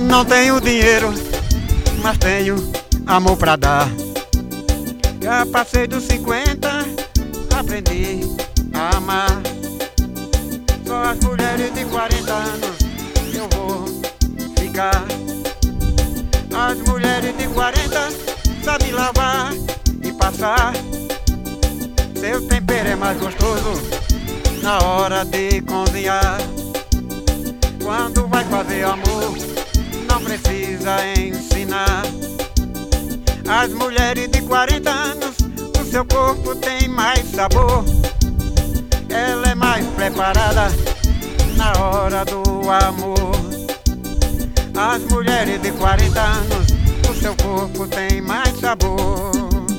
Não tenho dinheiro, mas tenho amor pra dar. Já passei dos 50, aprendi a amar. Só as mulheres de 40 anos eu vou ficar. As mulheres de 40 sabem lavar e passar. Seu tempero é mais gostoso na hora de cozinhar. Quando vai fazer amor, não precisa ensinar. As mulheres de 40 anos, o seu corpo tem mais sabor. Ela é mais preparada na hora do amor. As mulheres de 40 anos, o seu corpo tem mais sabor.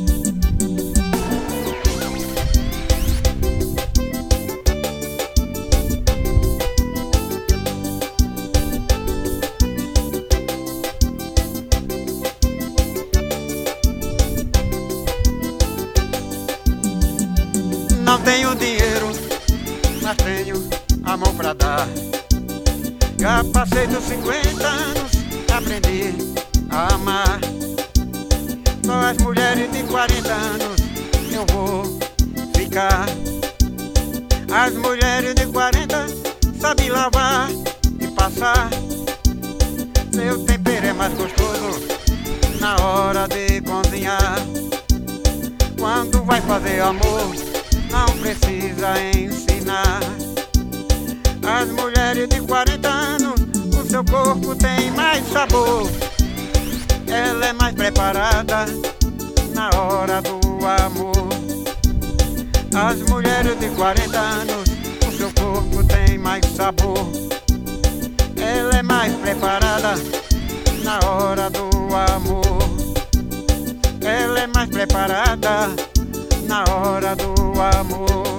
Não tenho dinheiro, mas tenho amor pra dar. Já passei dos 50 anos, aprendi a amar. Só as mulheres de 40 anos eu vou ficar. As mulheres de 40 sabem lavar e passar. Seu tempero é mais gostoso na hora de cozinhar. Quando vai fazer amor, não precisa ensinar. As mulheres de 40 anos, o seu corpo tem mais sabor. Ela é mais preparada na hora do amor. As mulheres de 40 anos, o seu corpo tem mais sabor. Ela é mais preparada na hora do amor. Ela é mais preparada na hora do amor.